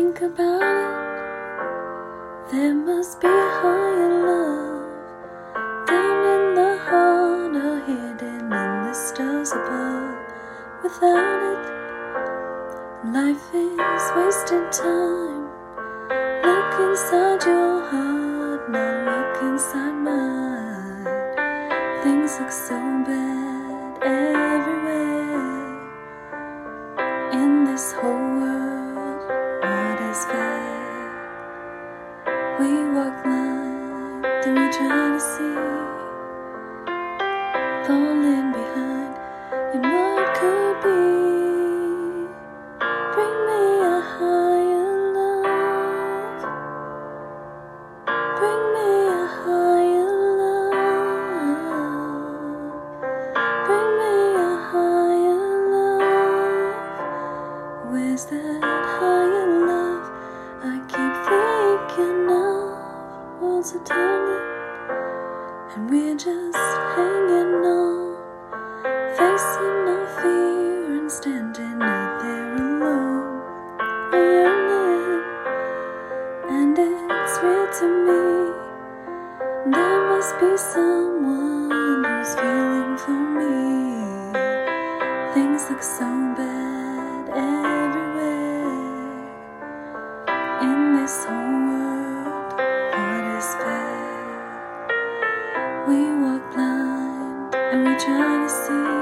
think about it, there must be a higher love down in the heart or hidden in the stars above. Without it, life is wasted time. Look inside your heart, now look inside mine. Things look so bad everywhere in this whole world. What is fair? We walk blind and we try to see, falling behind in what could be. Bring me a higher love. Bring me a higher love. Bring me a higher love. Where's that higher love I keep thinking of? Worlds are turning and we're just hanging on, facing no fear and standing out there alone. Yearning, and it's real to me. There must be someone who's feeling for me. Things look so bad everywhere in this whole world. What is fair? We walk blind and we try to see,